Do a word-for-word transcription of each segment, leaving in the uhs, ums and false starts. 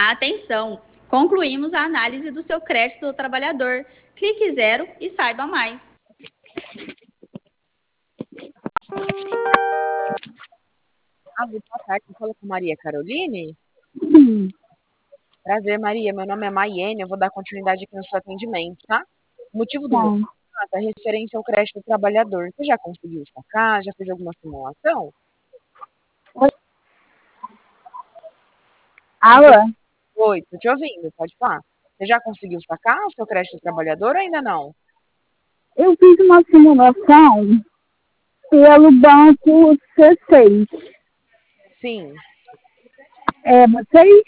Atenção! Concluímos a análise do seu crédito do trabalhador. Clique zero e saiba mais. Alô, boa tarde. Eu falo com Maria Caroline? Sim. Prazer, Maria. Meu nome é Maiene. Eu vou dar continuidade aqui no seu atendimento, tá? O motivo do Tá. meu contato é referente ao crédito do trabalhador. Você já conseguiu sacar? Já fez alguma simulação? Alô? Oi, tô te ouvindo. Pode falar. Você já conseguiu sacar o seu crédito do trabalhador ou ainda não? Eu fiz uma simulação pelo banco C seis. Sim. É vocês?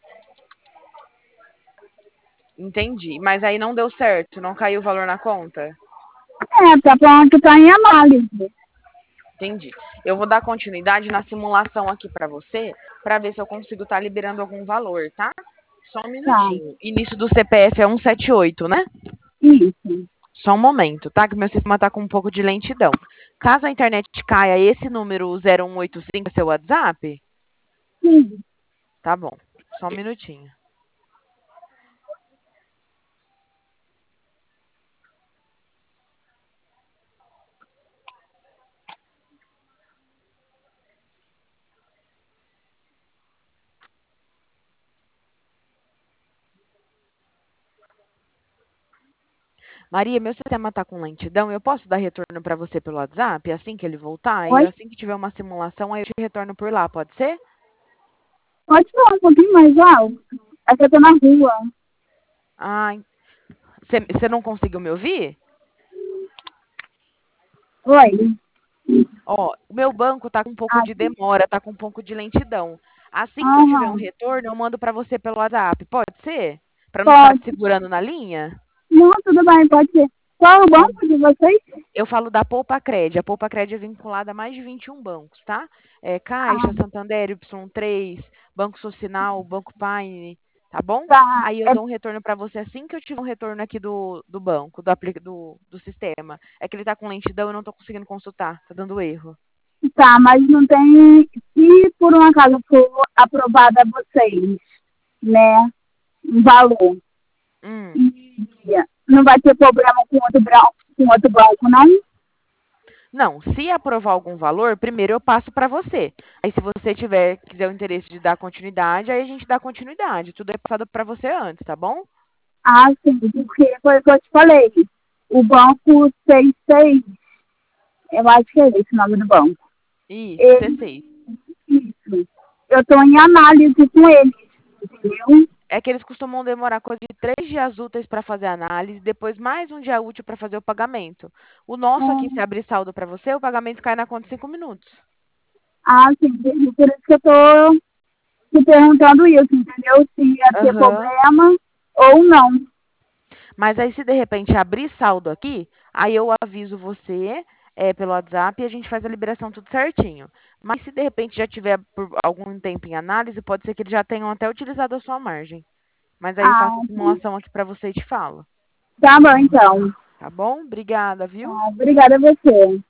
Entendi. Mas aí não deu certo? Não caiu o valor na conta? É, tá falando que tá em análise. Entendi. Eu vou dar continuidade na simulação aqui para você, para ver se eu consigo estar liberando algum valor, tá? Só um Tá. minutinho. Início do C P F é cento e setenta e oito, né? Isso. Só um momento, tá? Que meu sistema tá com um pouco de lentidão. Caso a internet caia, esse número zero um oito cinco é seu WhatsApp? Sim. Tá bom. Só um minutinho. Maria, meu sistema tá com lentidão. Eu posso dar retorno para você pelo WhatsApp assim que ele voltar? E Oi? assim que tiver uma simulação, aí eu te retorno por lá, pode ser? Pode falar um pouquinho mais alto? É que eu tô na rua. Ah, você não conseguiu me ouvir? Oi? Ó, o meu banco tá com um pouco Ah, de demora, tá com um pouco de lentidão. Assim que eu tiver um aham. retorno, eu mando para você pelo WhatsApp, pode ser? Para não ficar te Pode. segurando na linha? Não, tudo bem, pode ser. Qual é o Tá. banco de vocês? Eu falo da Poupa Cred. A Poupa Cred é vinculada a mais de vinte e um bancos, tá? É Caixa, Ah, Santander, Y três, Banco Social, Banco Paine, tá bom? tá. Aí eu É, dou um retorno para você assim que eu tiver um retorno aqui do, do banco, do, apli- do, do sistema. É que ele tá com lentidão e eu não tô conseguindo consultar, tá dando erro. tá, mas não tem. Se por um acaso for aprovada a vocês, né? Um valor. Hum. E não vai ter problema com outro, bran- com outro banco, não? Não, se aprovar algum valor, primeiro eu passo para você. Aí, se você tiver, quiser o interesse de dar continuidade, aí a gente dá continuidade. Tudo é passado para você antes, tá bom? Ah, sim, porque foi o que eu te falei. O banco seis seis, eu acho que é esse o nome do banco. Isso, Ele, C seis. isso. Eu estou em análise com eles, entendeu? É que eles costumam demorar coisa de três dias úteis para fazer a análise, depois mais um dia útil para fazer o pagamento. O nosso aqui, se abrir saldo para você, o pagamento cai na conta em cinco minutos. Ah, sim, entendi. Por isso que eu estou te perguntando isso, entendeu? Se ia ter Aham. problema ou não. Mas aí, se de repente abrir saldo aqui, aí eu aviso você é, pelo WhatsApp e a gente faz a liberação tudo certinho. Mas se de repente já tiver por algum tempo em análise, pode ser que eles já tenham até utilizado a sua margem. Mas aí eu faço Ah, a simulação aqui para você e te falo. tá bom, então. Tá bom? Obrigada, viu? Ah, obrigada a você.